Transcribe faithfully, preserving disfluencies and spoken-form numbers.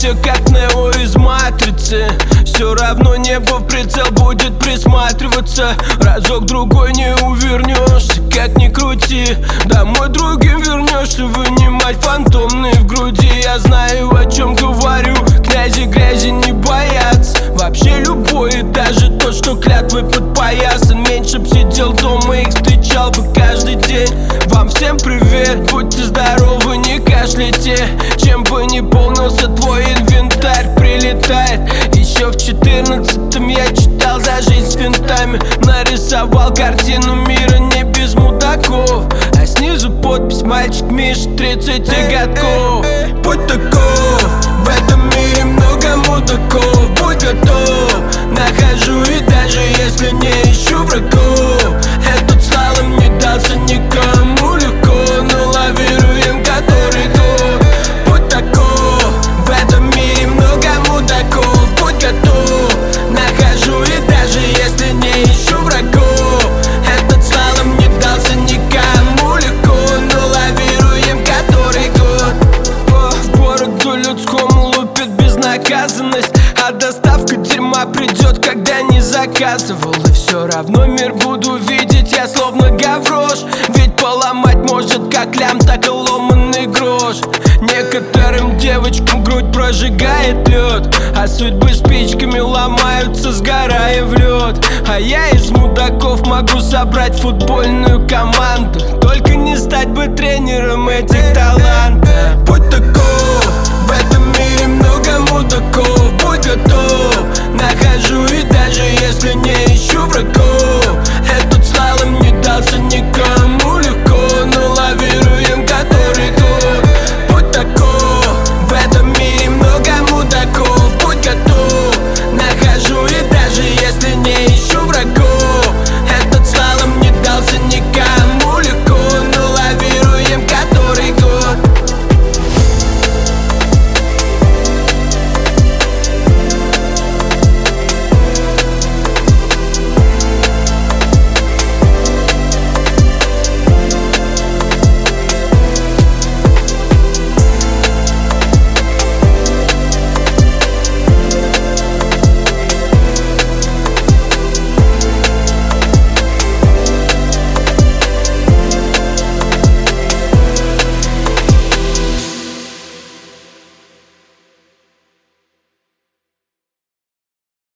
все как Нео из Матрицы. Все равно небо в прицел будет присматриваться. Разок-другой не увернешься, как ни крути. Домой другим вернешься, вынимать фантомные в груди. Я знаю, о чем говорю, князи грязи не боятся. Вообще любой, и даже тот, что клятвой подпоясан. Меньше б сидел дома, их встречал бы каждый день. Вам всем привет, будьте здоровы, не кашляйте. Чем бы ни полнился твой инвентарь, прилетает. Еще в четырнадцатом я читал за жизнь с винтами. Нарисовал картину мира не без мудаков, а снизу подпись: мальчик Миша, тридцать годков. Будь таков, в этом мире много мудаков. Будь готов, нахожу, и даже если не ищу врагов, этот слалом не дался никому легко. Но лавируем который год. Будь таков, в этом мире много мудаков. Будь готов, нахожу, и даже если не ищу врагов, этот слалом не дался никому легко. Но лавируем который год. О, в городу людскому лупит безнаказанность, а доставка дерьма придет, когда не заказывал. И все равно мир буду видеть я словно гаврош. Ведь поломать может как лям, так и ломанный грош. Некоторым девочкам грудь прожигает лед, а судьбы спичками ломаются, сгорая в лед. А я из мудаков могу собрать футбольную команду, только не стать бы тренером этих талантов.